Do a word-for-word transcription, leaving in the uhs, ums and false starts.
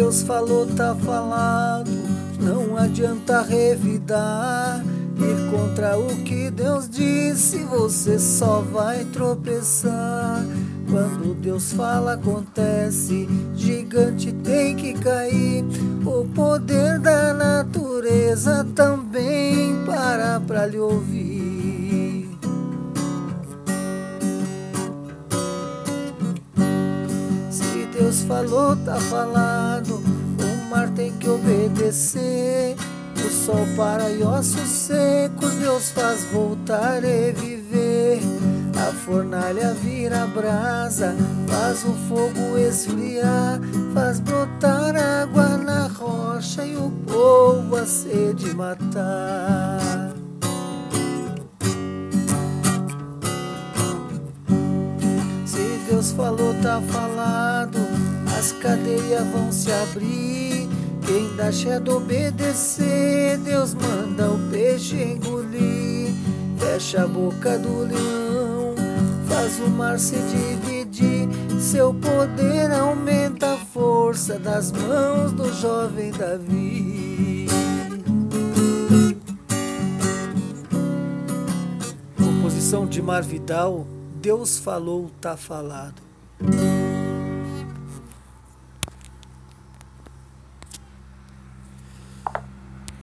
Deus falou, tá falado, não adianta revidar. Ir contra o que Deus disse, você só vai tropeçar. Quando Deus fala, acontece, gigante tem que cair. O poder da natureza também para pra lhe ouvir. Se Deus falou, tá falado, o mar tem que obedecer. O sol para e ossos secos, Deus faz voltar e viver. A fornalha vira brasa, faz o fogo esfriar, faz brotar água na rocha e o povo a sede matar. Se Deus falou, tá falado, as cadeias vão se abrir. Quem dá chedo obedecer, Deus manda o peixe engolir. Fecha a boca do leão, faz o mar se dividir. Seu poder aumenta a força das mãos do jovem Davi. Composição de Mar Vidal. Deus falou, tá falado.